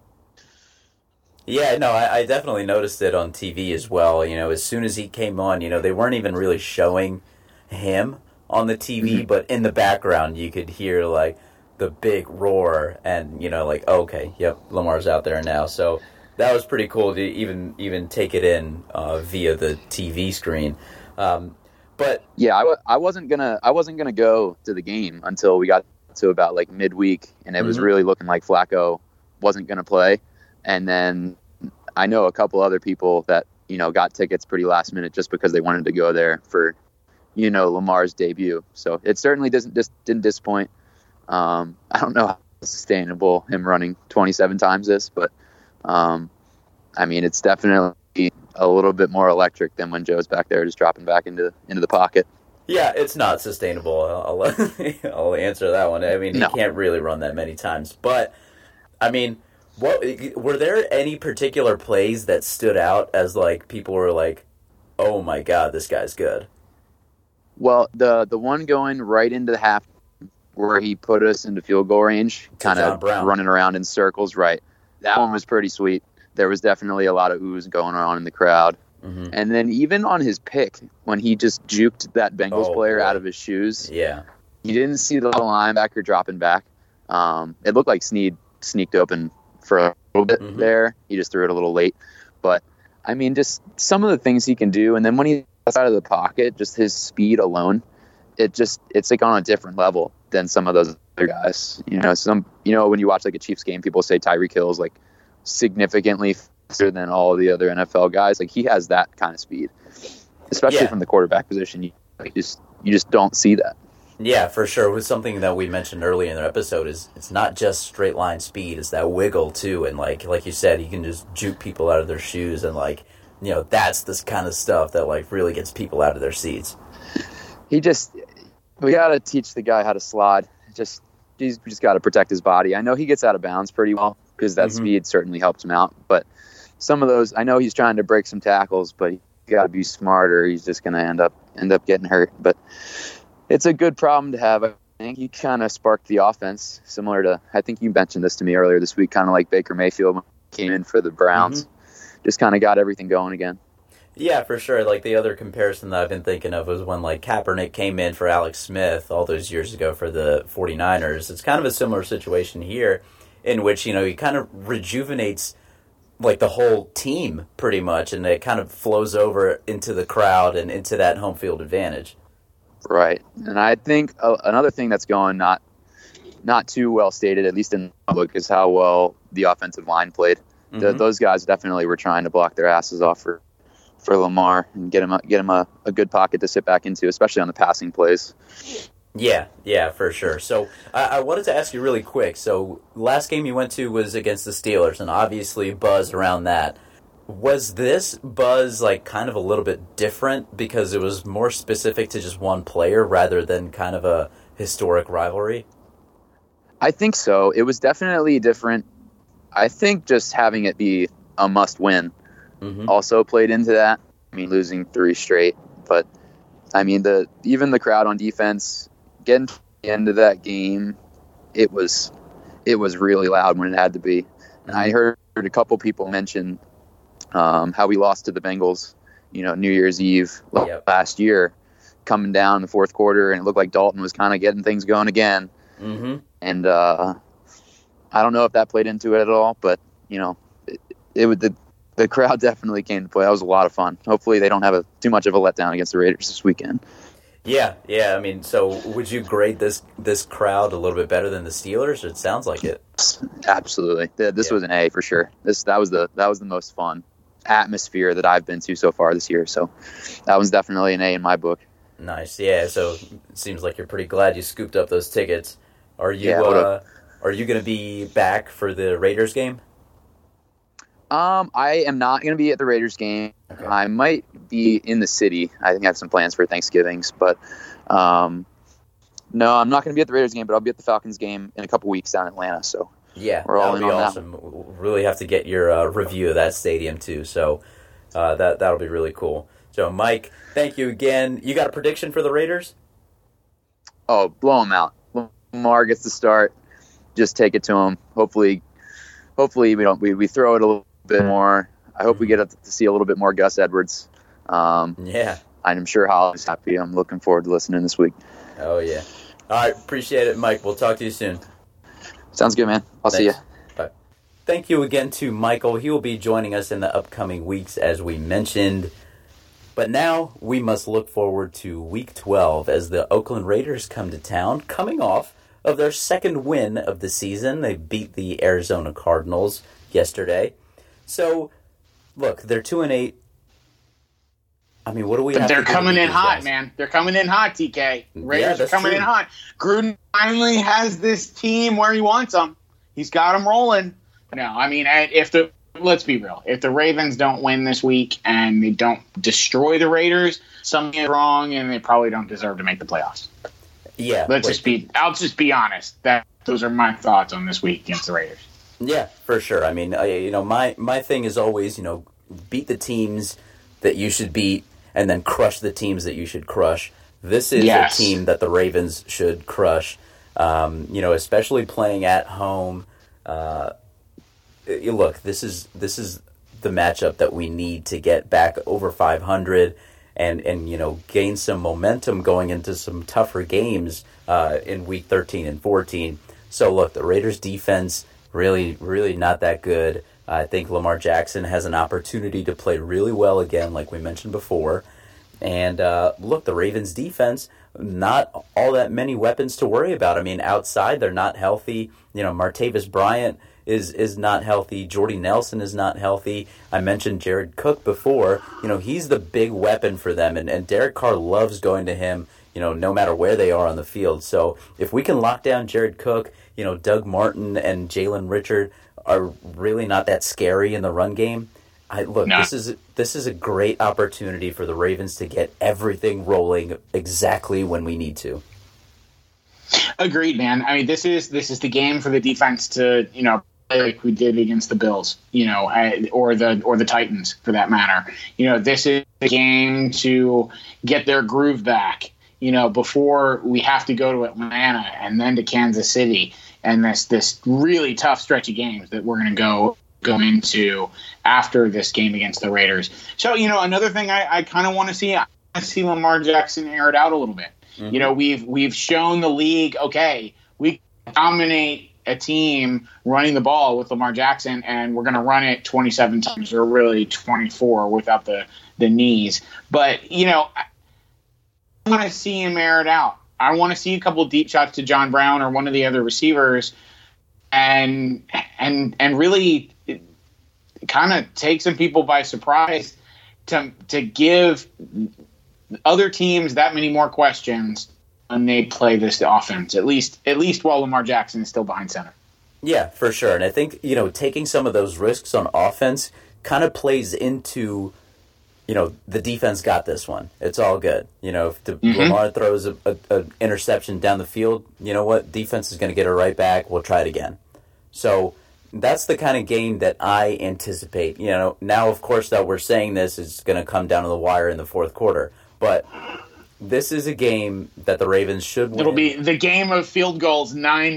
[SPEAKER 1] Yeah, no, I definitely noticed it on TV as well. You know, as soon as he came on, you know, they weren't even really showing him on the TV, but in the background you could hear, like, the big roar and, you know, like, oh, okay, yep, Lamar's out there now. So that was pretty cool to even take it in via the TV screen. But
[SPEAKER 3] yeah, I wasn't gonna go to the game until we got to about like midweek, and it was really looking like Flacco wasn't gonna play. And then I know a couple other people that, you know, got tickets pretty last minute just because they wanted to go there for, you know, Lamar's debut. So it certainly didn't disappoint. I don't know how sustainable him running 27 times this, but I mean, it's definitely a little bit more electric than when Joe's back there just dropping back into the pocket.
[SPEAKER 1] Yeah, it's not sustainable. I'll answer that one. I mean, he can't really run that many times. But, I mean, were there any particular plays that stood out as, like, people were like, oh my God, this guy's good?
[SPEAKER 3] Well, the one going right into the half where he put us into field goal range, kind of running around in circles, right. That one was pretty sweet. There was definitely a lot of oohs going on in the crowd. Mm-hmm. And then even on his pick, when he just juked that Bengals player out of his shoes,
[SPEAKER 1] yeah,
[SPEAKER 3] you didn't see the linebacker dropping back. It looked like Snead sneaked open for a little bit there. He just threw it a little late. But, I mean, just some of the things he can do. And then when he gets out of the pocket, just his speed alone, it's like on a different level than some of those other guys. You know, when you watch like a Chiefs game, people say Tyreek Hill's like significantly faster than all of the other NFL guys. Like, he has that kind of speed, especially from the quarterback position. You just don't see that.
[SPEAKER 1] Yeah, for sure. It was something that we mentioned earlier in the episode is it's not just straight line speed, it's that wiggle too. And like you said, he can just juke people out of their shoes, and like, you know, that's this kind of stuff that like really gets people out of their seats.
[SPEAKER 3] We got to teach the guy how to slide. He's just got to protect his body. I know he gets out of bounds pretty well because that speed certainly helps him out. But some of those, I know he's trying to break some tackles, but he got to be smarter. He's just going to end up getting hurt. But it's a good problem to have. I think he kind of sparked the offense, similar to, I think you mentioned this to me earlier this week, kind of like Baker Mayfield when he came in for the Browns. Just kind of got everything going again.
[SPEAKER 1] Yeah, for sure. Like, the other comparison that I've been thinking of was when, like, Kaepernick came in for Alex Smith all those years ago for the 49ers. It's kind of a similar situation here in which, you know, he kind of rejuvenates, like, the whole team pretty much, and it kind of flows over into the crowd and into that home field advantage.
[SPEAKER 3] Right. And I think another thing that's going not too well stated, at least in the public, is how well the offensive line played. Those guys definitely were trying to block their asses off for Lamar and get him a good pocket to sit back into, especially on the passing plays.
[SPEAKER 1] Yeah, for sure. So I wanted to ask you really quick. So last game you went to was against the Steelers, and obviously buzz around that. Was this buzz like kind of a little bit different because it was more specific to just one player rather than kind of a historic rivalry?
[SPEAKER 3] I think so. It was definitely different. I think just having it be a must-win also played into that. I mean, losing 3 straight. But, I mean, even the crowd on defense, getting to the end of that game, it was really loud when it had to be. And I heard a couple people mention how we lost to the Bengals, you know, New Year's Eve last year, coming down in the fourth quarter, and it looked like Dalton was kind of getting things going again. And I don't know if that played into it at all, but, you know, the crowd definitely came to play. That was a lot of fun. Hopefully they don't have too much of a letdown against the Raiders this weekend. Yeah.
[SPEAKER 1] I mean, so would you grade this crowd a little bit better than the Steelers? It sounds like it.
[SPEAKER 3] Absolutely. This was an A for sure. That was the most fun atmosphere that I've been to so far this year. So that one's definitely an A in my book.
[SPEAKER 1] Nice, yeah. So it seems like you're pretty glad you scooped up those tickets. Are you going to be back for the Raiders game?
[SPEAKER 3] I am not going to be at the Raiders game. Okay. I might be in the city. I think I have some plans for Thanksgivings, but no, I'm not going to be at the Raiders game, but I'll be at the Falcons game in a couple weeks down in Atlanta. So
[SPEAKER 1] yeah,
[SPEAKER 3] we're all in on
[SPEAKER 1] awesome. That. We'll really have to get your review of that stadium too. So that'll be really cool. So Mike, thank you again. You got a prediction for the Raiders?
[SPEAKER 3] Oh, blow them out. Lamar gets the start. Just take it to him. Hopefully we throw it a little bit more. I hope we get to see a little bit more Gus Edwards.
[SPEAKER 1] Yeah.
[SPEAKER 3] I'm sure Holly's happy. I'm looking forward to listening this week.
[SPEAKER 1] Oh, yeah. All right. Appreciate it, Mike. We'll talk to you soon.
[SPEAKER 3] Sounds good, man. I'll see you.
[SPEAKER 1] Bye. Thank you again to Michael. He will be joining us in the upcoming weeks, as we mentioned. But now we must look forward to Week 12 as the Oakland Raiders come to town, coming off of their second win of the season. They beat the Arizona Cardinals yesterday. So, look, they're 2-8. I mean, what do we have to do?
[SPEAKER 2] They're coming in hot, man. They're coming in hot, TK. Raiders are coming in hot. Gruden finally has this team where he wants them. He's got them rolling. No, I mean, let's be real. If the Ravens don't win this week and they don't destroy the Raiders, something is wrong, and they probably don't deserve to make the playoffs.
[SPEAKER 1] Yeah,
[SPEAKER 2] I'll just be honest. Those are my thoughts on this week against the Raiders.
[SPEAKER 1] Yeah, for sure. I mean, my thing is always, beat the teams that you should beat and then crush the teams that you should crush. This is a team that the Ravens should crush. Especially playing at home. Look, this is the matchup that we need to get back over 500 and gain some momentum going into some tougher games in week 13 and 14. So look, the Raiders defense really, really not that good. I think Lamar Jackson has an opportunity to play really well again, like we mentioned before. And look, the Ravens defense, not all that many weapons to worry about. I mean, outside they're not healthy. Martavis Bryant is not healthy. Jordy Nelson is not healthy. I mentioned Jared Cook before. He's the big weapon for them, and Derek Carr loves going to him, no matter where they are on the field. So if we can lock down Jared Cook, Doug Martin and Jalen Richard are really not that scary in the run game. This is a great opportunity for the Ravens to get everything rolling exactly when we need to.
[SPEAKER 2] Agreed, man. I mean, this is the game for the defense to play like we did against the Bills, or the Titans for that matter. This is the game to get their groove back. Before we have to go to Atlanta and then to Kansas City, and this really tough stretch of games that we're going to go into after this game against the Raiders. So, another thing I kind of want to see, Lamar Jackson air it out a little bit. Mm-hmm. We've shown the league, okay, we dominate a team running the ball with Lamar Jackson, and we're going to run it 27 times, or really 24 without the knees. But, I want to see him air it out. I want to see a couple of deep shots to John Brown or one of the other receivers, and really kind of take some people by surprise to give other teams that many more questions when they play this offense, at least while Lamar Jackson is still behind center.
[SPEAKER 1] Yeah, for sure. And I think, taking some of those risks on offense kind of plays into, the defense got this one. It's all good. If Lamar throws an interception down the field, you know what? Defense is going to get it right back. We'll try it again. So that's the kind of game that I anticipate. Now, of course, that we're saying this is going to come down to the wire in the fourth quarter. But this is a game that the Ravens should win.
[SPEAKER 2] It'll be the game of field goals,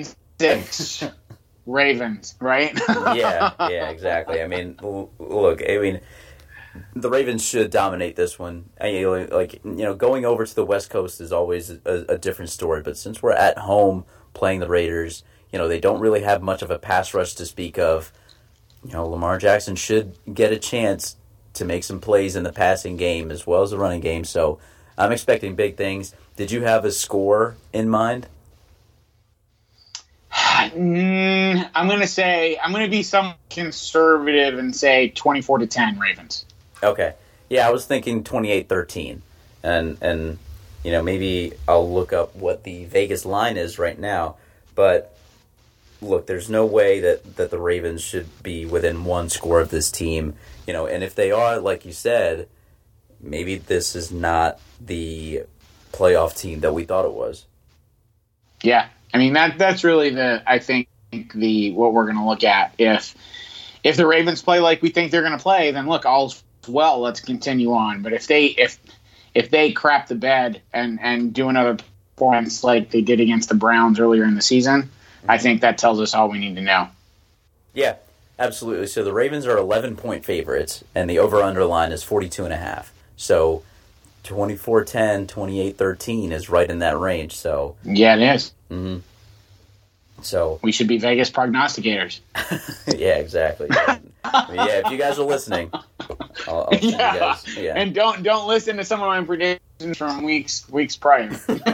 [SPEAKER 2] 9-6 Ravens, right?
[SPEAKER 1] Yeah, exactly. I mean, look, the Ravens should dominate this one. Going over to the West Coast is always a different story. But since we're at home playing the Raiders, they don't really have much of a pass rush to speak of. Lamar Jackson should get a chance to make some plays in the passing game as well as the running game. So I'm expecting big things. Did you have a score in mind?
[SPEAKER 2] I'm going to be somewhat conservative and say 24-10 Ravens.
[SPEAKER 1] Okay. Yeah, I was thinking 28-13. And maybe I'll look up what the Vegas line is right now. But look, there's no way that the Ravens should be within one score of this team. And if they are, like you said, maybe this is not the playoff team that we thought it was.
[SPEAKER 2] Yeah. I mean, that's really what we're going to look at. If the Ravens play like we think they're going to play, then look, all's well, let's continue on. But if they crap the bed and do another performance like they did against the Browns earlier in the season, I think that tells us all we need to know.
[SPEAKER 1] Yeah, absolutely. So the Ravens are 11-point favorites, and the over-under line is 42.5. So 24-10, 28-13 is right in that range. So
[SPEAKER 2] yeah, it is.
[SPEAKER 1] Mm-hmm. So
[SPEAKER 2] we should be Vegas prognosticators.
[SPEAKER 1] Yeah, exactly. Yeah. If you guys are listening, I'll send you guys. Yeah.
[SPEAKER 2] And don't listen to some of my predictions from weeks prior.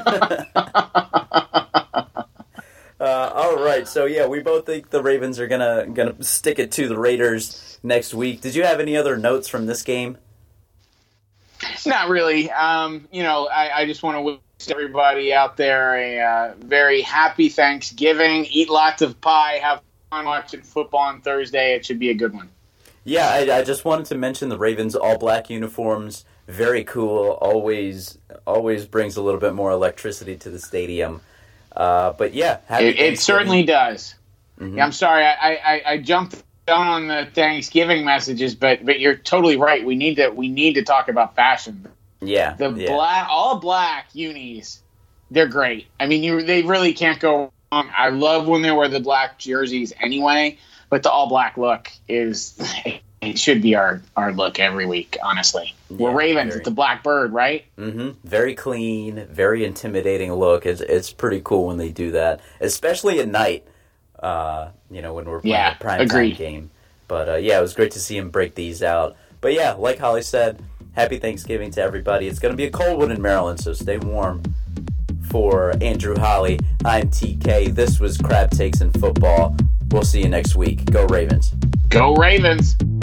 [SPEAKER 1] All right, so yeah, we both think the Ravens are gonna stick it to the Raiders next week. Did you have any other notes from this game?
[SPEAKER 2] Not really. I just want to wish everybody out there a very happy Thanksgiving. Eat lots of pie. Have fun watching football on Thursday. It should be a good one.
[SPEAKER 1] Yeah, I just wanted to mention the Ravens all-black uniforms. Very cool. Always brings a little bit more electricity to the stadium. But yeah,
[SPEAKER 2] it certainly does.
[SPEAKER 1] Mm-hmm.
[SPEAKER 2] Yeah, I'm sorry, I jumped down on the Thanksgiving messages, but you're totally right. We need to talk about fashion.
[SPEAKER 1] Yeah,
[SPEAKER 2] all black unis, they're great. I mean, they really can't go wrong. I love when they wear the black jerseys anyway, but the all black look it should be our look every week. Honestly, we're Ravens. It's a black bird, right?
[SPEAKER 1] Mm-hmm. Very clean, very intimidating look. It's pretty cool when they do that, especially at night. When we're playing a prime time game. But it was great to see him break these out. But yeah, like Holly said, happy Thanksgiving to everybody. It's going to be a cold one in Maryland, so stay warm. For Andrew Holly, I'm TK. This was Crab Takes in Football. We'll see you next week. Go Ravens.
[SPEAKER 2] Go Ravens.